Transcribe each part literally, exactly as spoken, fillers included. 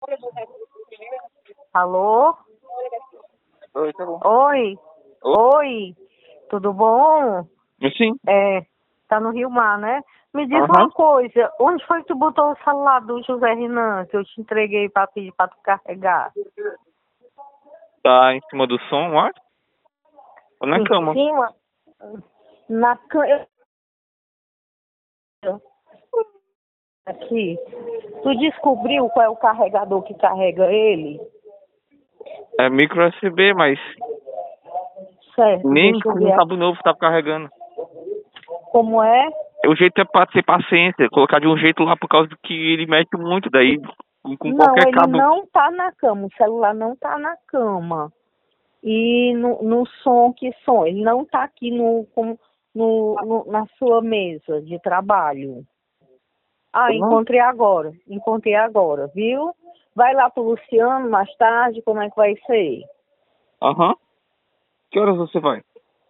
Alô? Oi, tá bom. Oi? Oi? Oi? Tudo bom? Sim. É, tá no Rio Mar, né? Me diz Aham. uma coisa, onde foi que tu botou o celular do José Renan, que eu te entreguei pra pedir pra tu carregar? Tá em cima do som, ó. Ou na Em cama. cima? Na cama. Aqui. Tu descobriu qual é o carregador que carrega ele? É micro U S B, mas Certo, nem deixa eu com um ver cabo aqui. novo tá carregando. Como é? O jeito é pra ter paciência, colocar de um jeito lá por causa do que ele mexe muito, daí com com Não, qualquer ele cabo. não tá na cama, o celular não tá na cama. E no, no som que som, ele não tá aqui no, com- no, no- na sua mesa de trabalho. Ah, Não? encontrei agora, encontrei agora, viu? Vai lá pro Luciano mais tarde, como é que vai ser? Aham. Que horas você vai?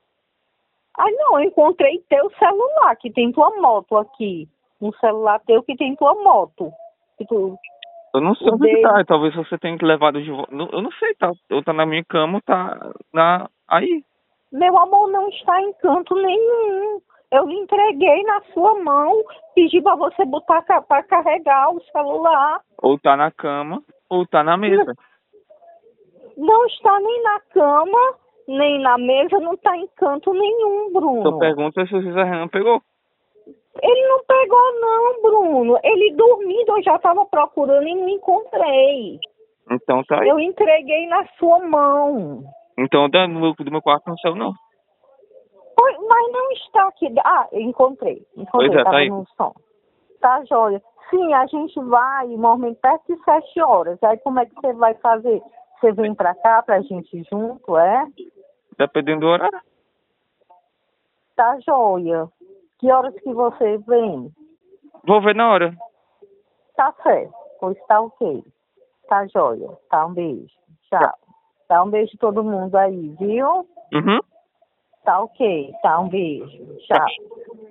Ah, não, eu encontrei teu celular, que tem tua moto aqui. Um celular teu que tem tua moto. Que tu, Eu não sei o onde que dele. tá, talvez você tenha que levar de volta. Não- Eu não sei, tá? Eu tá na minha cama, tá na aí. Meu amor, não está em canto nenhum. Eu lhe entreguei na sua mão, pedi para você botar para carregar o celular. Ou tá na cama, ou tá na N- mesa. Não está nem na cama, nem na mesa, não está em canto nenhum, Sua Bruno. pergunta é se o José Renan pegou. Ele não pegou não, Bruno. Ele dormindo, eu já estava procurando e não encontrei. Então tá aí. Eu entreguei na sua mão. Então da- do meu, do meu quarto não saiu, não. Pois, mas não está aqui. Ah, eu encontrei. Pois Encontrei, é, tá estava aí. no som. Tá, joia. Sim, a gente vai, normalmente, perto de sete horas. Aí como é que você vai fazer? Você vem pra cá pra gente ir junto, é? Dependendo do horário. Tá, joia. Que horas que você vem? Vou ver na hora. Tá certo. Pois tá ok. Tá, joia. Tá, um beijo. Tchau. Tchau. Tá, um beijo de todo mundo aí, viu? Uhum. Tá ok. Tá, um beijo. Tchau. Tchau.